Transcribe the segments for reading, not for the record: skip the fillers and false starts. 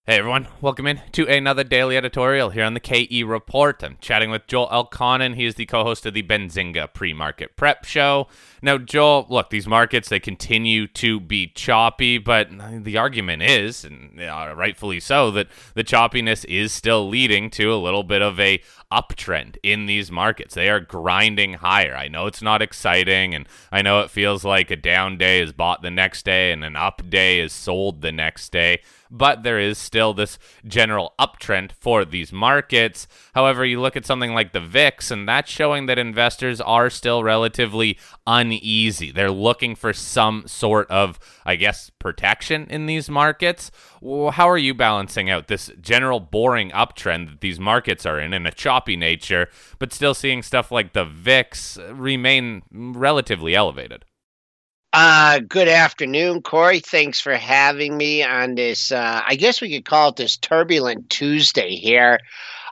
Hey everyone, welcome in to another daily editorial here on the KE Report. I'm chatting with Joel Elconin. He is the co-host of the Benzinga Pre-Market Prep Show. Now, Joel, look, these markets, they continue to be choppy, but the argument is, and rightfully so, that the choppiness is still leading to a little bit of a uptrend in these markets. They are grinding higher. I know it's not exciting, and I know it feels like a down day is bought the next day and an up day is sold the next day, but there is still this general uptrend for these markets. However, you look at something like the VIX, and that's showing that investors are still relatively uneasy. They're looking for some sort of, I guess, protection in these markets. How are you balancing out this general boring uptrend that these markets are in a choppy nature, but still seeing stuff like the VIX remain relatively elevated? Good afternoon, Corey. Thanks for having me on this. I guess we could call it this turbulent Tuesday here.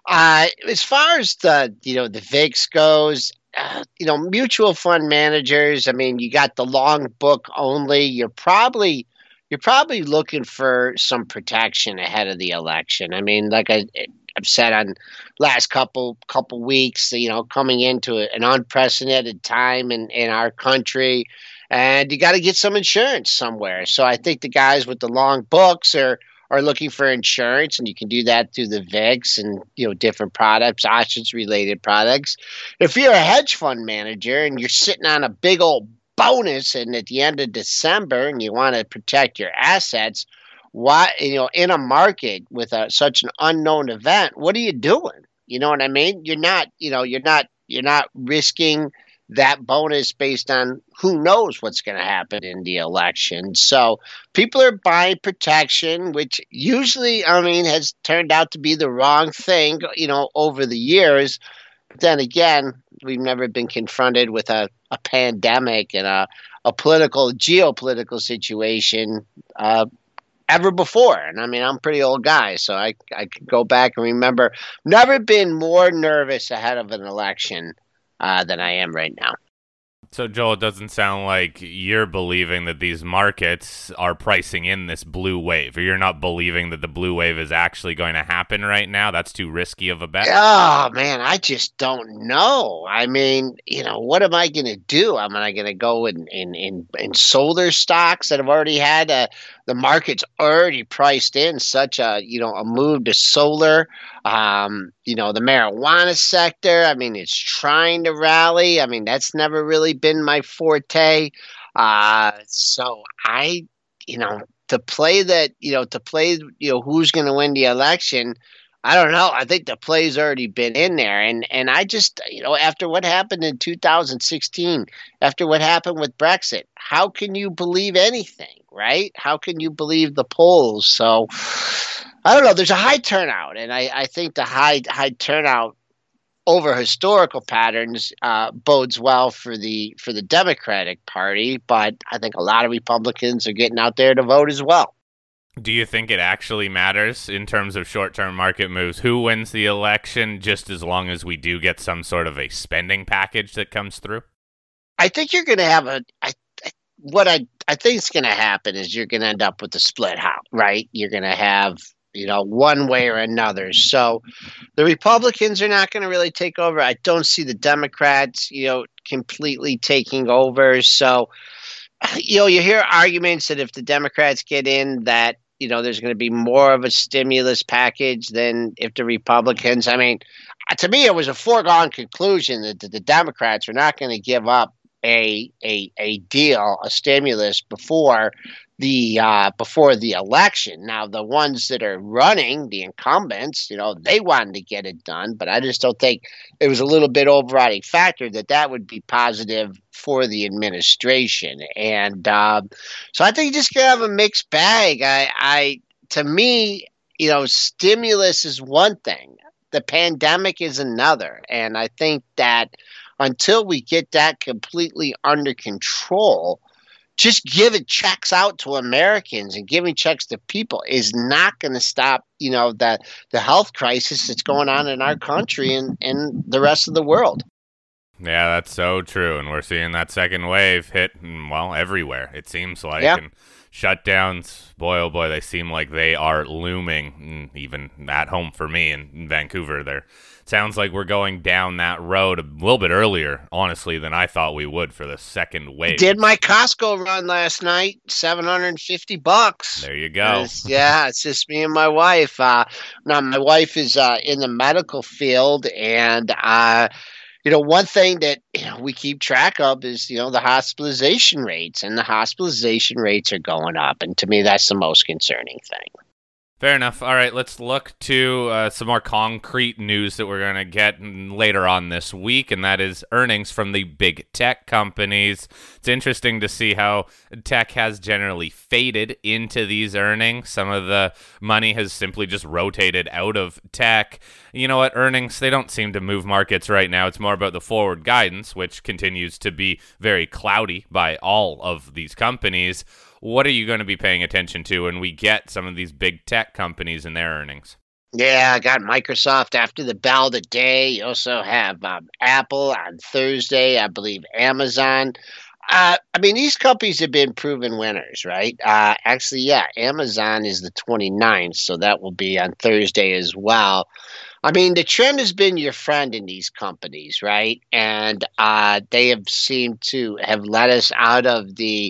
As far as the VIX goes, mutual fund managers. I mean, you got the long book only. You're probably looking for some protection ahead of the election. I mean, like I've said on last couple weeks, coming into an unprecedented time in our country, and you got to get some insurance somewhere. So I think the guys with the long books are looking for insurance, and you can do that through the VIX and different products, options related products. If you're a hedge fund manager and you're sitting on a big old bonus and at the end of December and you want to protect your assets, why in a market with such an unknown event, what are you doing? You know what I mean? You're not risking that bonus based on who knows what's going to happen in the election. So people are buying protection, which usually, I mean, has turned out to be the wrong thing, over the years. But then again, we've never been confronted with a pandemic and a geopolitical situation ever before. And I mean, I'm a pretty old guy, so I could go back and remember never been more nervous ahead of an election than I am right now. So, Joel, it doesn't sound like you're believing that these markets are pricing in this blue wave, or you're not believing that the blue wave is actually going to happen right now. That's too risky of a bet. Oh man, I just don't know. I mean, what am I going to do? Am I going to go in solar stocks that have already had the market's already priced in such a move to solar? The marijuana sector. I mean, it's trying to rally. I mean, that's never really been my forte. So to play who's going to win the election. I don't know. I think the play's already been in there, and I just after what happened in 2016, after what happened with Brexit, how can you believe anything, right? How can you believe the polls? So I don't know. There's a high turnout, and I think the high turnout over historical patterns bodes well for the Democratic Party, but I think a lot of Republicans are getting out there to vote as well. Do you think it actually matters in terms of short-term market moves who wins the election, just as long as we do get some sort of a spending package that comes through? I think you're going to have what I think is going to happen is you're going to end up with a split house, right? You're going to have one way or another. So the Republicans are not going to really take over. I don't see the Democrats completely taking over. So you hear arguments that if the Democrats get in, that there's going to be more of a stimulus package than if the Republicans. I mean, to me, it was a foregone conclusion that the Democrats are not going to give up a stimulus before the election. Now, the ones that are running, the incumbents, they wanted to get it done, but I just don't think it was a little bit overriding factor that would be positive for the administration. And so I think you just gonna have a mixed bag. To me, stimulus is one thing, the pandemic is another, and I think that until we get that completely under control, just giving checks out to Americans and giving checks to people is not going to stop, the health crisis that's going on in our country and the rest of the world. Yeah, that's so true. And we're seeing that second wave hit, well, everywhere, it seems like. Yeah. And Shutdowns, boy, oh boy, they seem like they are looming, even at home for me in Vancouver there. Sounds like we're going down that road a little bit earlier, honestly, than I thought we would for the second wave. Did my Costco run last night, $750. There you go. It's just me and my wife. Now, my wife is in the medical field, and one thing that we keep track of is, the hospitalization rates, and the hospitalization rates are going up. And to me, that's the most concerning thing. Fair enough. All right, let's look to some more concrete news that we're going to get later on this week, and that is earnings from the big tech companies. It's interesting to see how tech has generally faded into these earnings. Some of the money has simply just rotated out of tech. You know what? Earnings, they don't seem to move markets right now. It's more about the forward guidance, which continues to be very cloudy by all of these companies. What are you going to be paying attention to when we get some of these big tech companies and their earnings? Yeah, I got Microsoft after the bell today. You also have Apple on Thursday, I believe Amazon. These companies have been proven winners, right? Amazon is the 29th, so that will be on Thursday as well. The trend has been your friend in these companies, right? And they have seemed to have led us out of the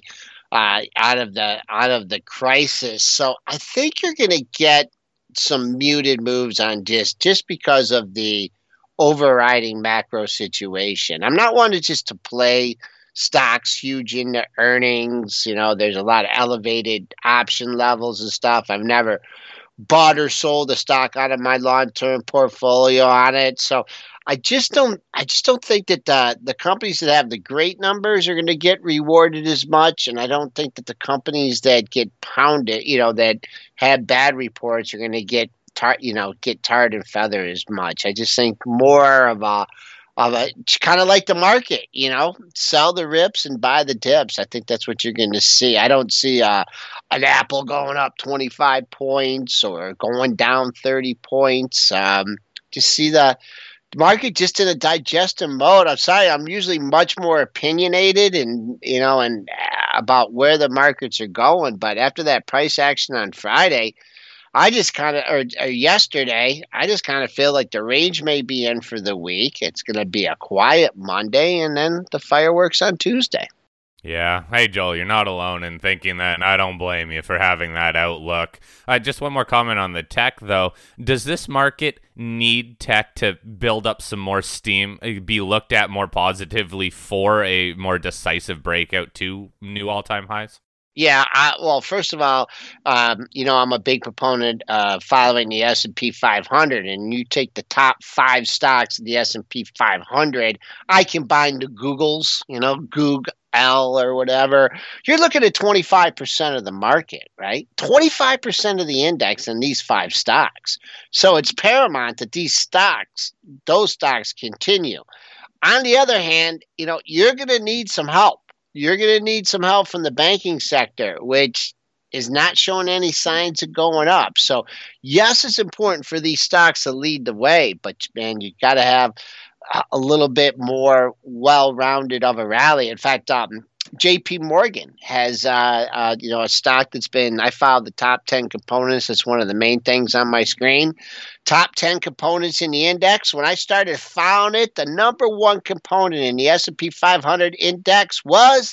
crisis. So I think you're going to get some muted moves on just because of the overriding macro situation. I'm not one just to play stocks huge into earnings. There's a lot of elevated option levels and stuff. I've never bought or sold a stock out of my long-term portfolio on it. So I just don't think that the companies that have the great numbers are going to get rewarded as much, and I don't think that the companies that get pounded, that have bad reports, are going to get tarred and feathered as much. I just think more of a kind of like the market, sell the rips and buy the dips. I think that's what you're going to see. I don't see an Apple going up 25 points or going down 30 points. Just see the market just in a digestion mode. I'm sorry, I'm usually much more opinionated and about where the markets are going. But after that price action on Friday, I just kind of, or yesterday, I just kind of feel like the range may be in for the week. It's going to be a quiet Monday, and then the fireworks on Tuesday. Yeah. Hey, Joel, you're not alone in thinking that, and I don't blame you for having that outlook. Just one more comment on the tech, though. Does this market need tech to build up some more steam, be looked at more positively for a more decisive breakout to new all-time highs? Yeah, first of all, I'm a big proponent of following the S&P 500, and you take the top 5 stocks of the S&P 500. I combine the Googles, Google or whatever. You're looking at 25% of the market, right? 25% of the index in these 5 stocks. So it's paramount that those stocks continue. On the other hand, you're going to need some help. You're going to need some help from the banking sector, which is not showing any signs of going up. So, yes, it's important for these stocks to lead the way, but, man, you got to have a little bit more well-rounded of a rally. In fact, J.P. Morgan has, a stock that's been, I filed the top 10 components. That's one of the main things on my screen. Top 10 components in the index. When I started following it, the number one component in the S&P 500 index was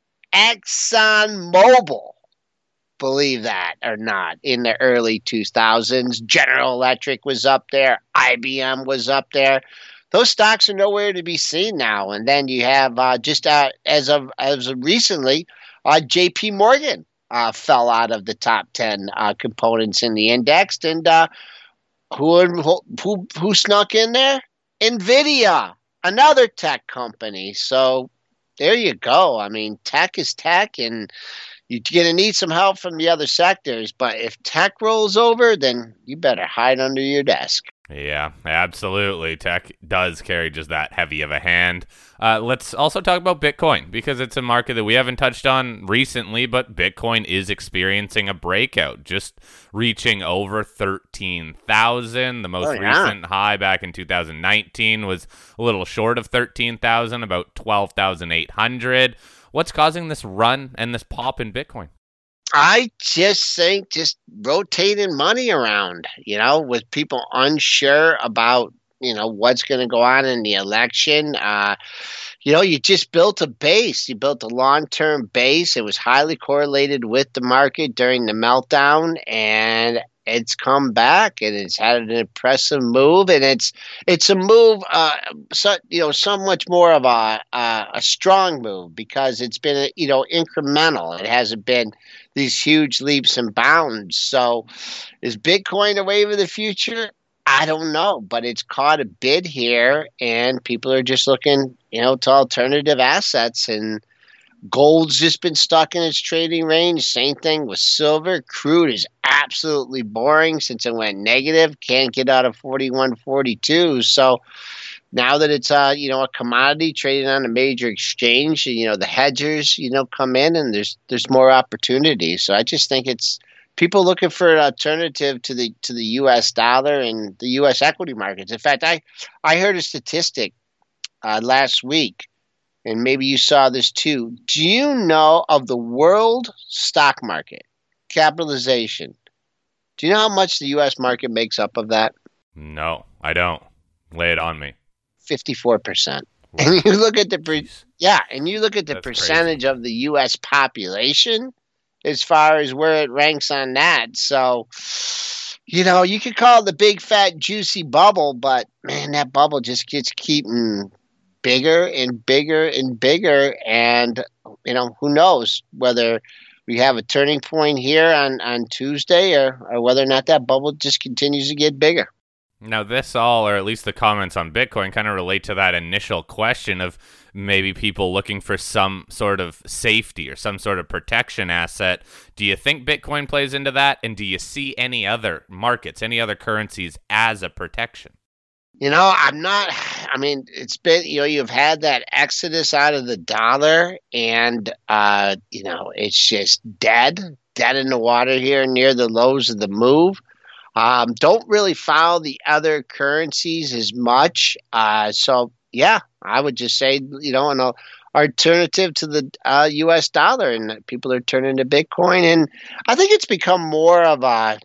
ExxonMobil. Believe that or not, in the early 2000s. General Electric was up there. IBM was up there. Those stocks are nowhere to be seen now. And then you have as of recently, J.P. Morgan fell out of the top 10 components in the index. And who snuck in there? NVIDIA, another tech company. So there you go. Tech is tech, and you're going to need some help from the other sectors. But if tech rolls over, then you better hide under your desk. Yeah, absolutely. Tech does carry just that heavy of a hand. Let's also talk about Bitcoin, because it's a market that we haven't touched on recently, but Bitcoin is experiencing a breakout, just reaching over 13,000. The most recent high back in 2019 was a little short of 13,000, about 12,800. What's causing this run and this pop in Bitcoin? I just think just rotating money around, with people unsure about, what's going to go on in the election. You just built a base. You built a long-term base. It was highly correlated with the market during the meltdown, and it's come back and it's had an impressive move. And it's a move, so much more of a strong move because it's been incremental. It hasn't been these huge leaps and bounds. So, is Bitcoin a wave of the future? I don't know, but it's caught a bid here, and people are just looking, to alternative assets. And gold's just been stuck in its trading range. Same thing with silver. Crude is absolutely boring since it went negative. Can't get out of 41.42. So now that it's a commodity traded on a major exchange, the hedgers come in, and there's more opportunity. So I just think it's people looking for an alternative to the U.S. dollar and the U.S. equity markets. In fact, I heard a statistic last week, and maybe you saw this too. Do you know of the world stock market capitalization? Do you know how much the U.S. market makes up of that? No, I don't. Lay it on me. 54%. And you look at the That's percentage crazy. of the U.S. population as far as where it ranks on that. So, you could call it the big fat juicy bubble, but man, that bubble just keeps keeping bigger and bigger and bigger. And, who knows whether we have a turning point here on Tuesday or whether or not that bubble just continues to get bigger. Now, this all, or at least the comments on Bitcoin, kind of relate to that initial question of maybe people looking for some sort of safety or some sort of protection asset. Do you think Bitcoin plays into that? And do you see any other markets, any other currencies as a protection? I'm not. I mean, it's been, you've had that exodus out of the dollar, and, it's just dead in the water here near the lows of the move. Don't really follow the other currencies as much. So, yeah, I would just say, an alternative to the U.S. dollar, and that people are turning to Bitcoin. And I think it's become more of a,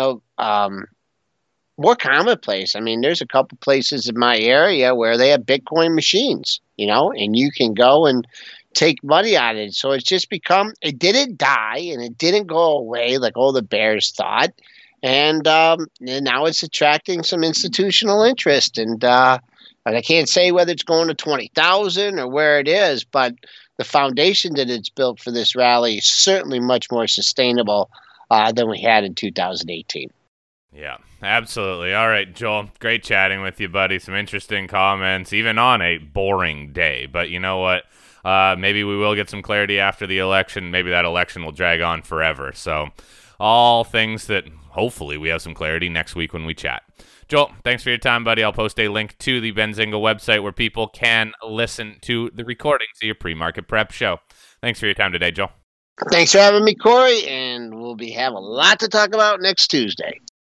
more commonplace. I mean, there's a couple places in my area where they have Bitcoin machines, and you can go and take money out of it. So it's just become, it didn't die and it didn't go away like all the bears thought. And now it's attracting some institutional interest. And I can't say whether it's going to 20,000 or where it is, but the foundation that it's built for this rally is certainly much more sustainable than we had in 2018. Yeah, absolutely. All right, Joel, great chatting with you, buddy. Some interesting comments, even on a boring day. But you know what? Maybe we will get some clarity after the election. Maybe that election will drag on forever. So all things that hopefully we have some clarity next week when we chat. Joel, thanks for your time, buddy. I'll post a link to the Benzinga website where people can listen to the recordings of your pre-market prep show. Thanks for your time today, Joel. Thanks for having me, Corey, and we'll have a lot to talk about next Tuesday.